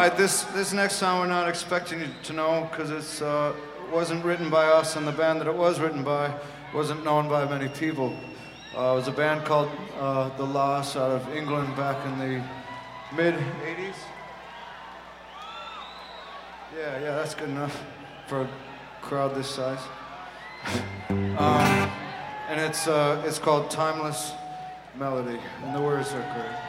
right, this next song we're not expecting you to know because it's wasn't written by us, and the band that it was written by wasn't known by many people. It was a band called The Loss out of England back in the mid-'80s. Yeah, that's good enough for a crowd this size. And it's called Timeless Melody, and the words are great.